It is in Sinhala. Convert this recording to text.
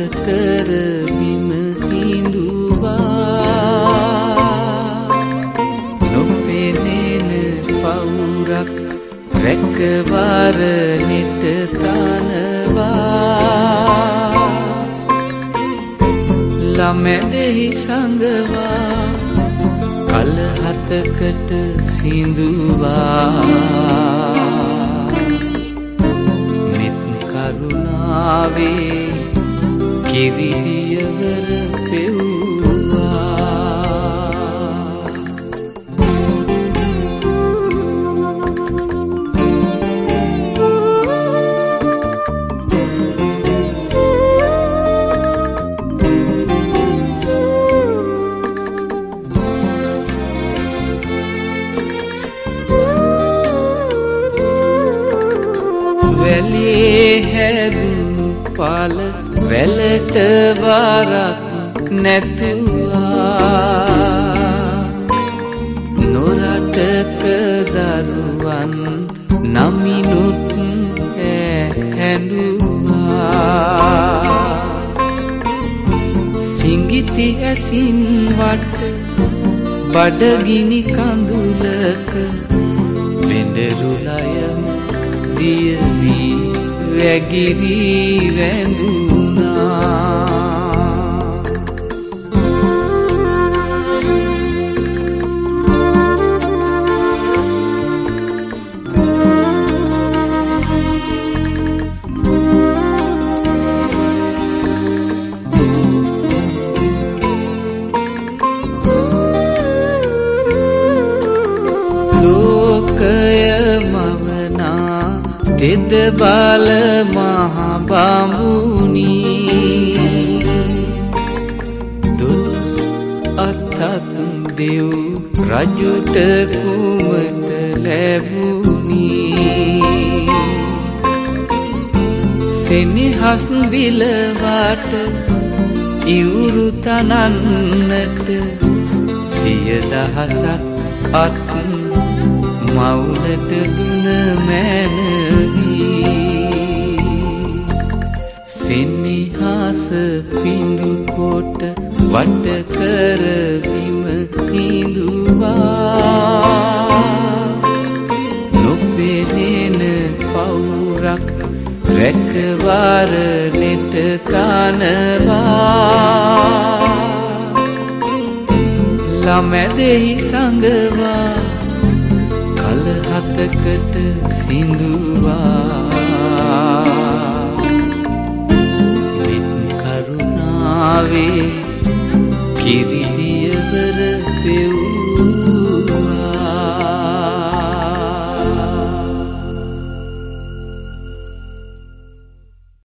කර බිම හිඳුවා නොපෙනෙන පවුරක් රැකවරණෙට තනවා ළමැදෙහි සඟවා කලහතකට සිඳුවා මෙත් කරුණාවේ කිරිදියවර පෙව්වා වැලේ හැදුණු පල වැලට වරක් නැතුවා නොරටක දරුවන් නමිනුත් හැඬුවා සිඟිති ඇසින් වට බඩගිනි කඳුලක වෙඬරුලයම දියවී වැගිරි රැඳුණා තෙද බල මහ බමුණි දොළොස් අතක් දෙව් රජුට කුමට ලැබුණි සෙනෙහස් විලවට ඉවුරු තනන්නට සිය දහසක් අත් මවුලට දුන මැනවී සෙනෙහස පිඬු කොට වට කර බිම හිඳුවා නොපෙනෙන පවුරක් රැකවරණෙට තනවා ළමැදෙහි සඟවා කලහතකට සිඳුවා මෙත් කරුණාවේ කිරිදියවර පෙව්වා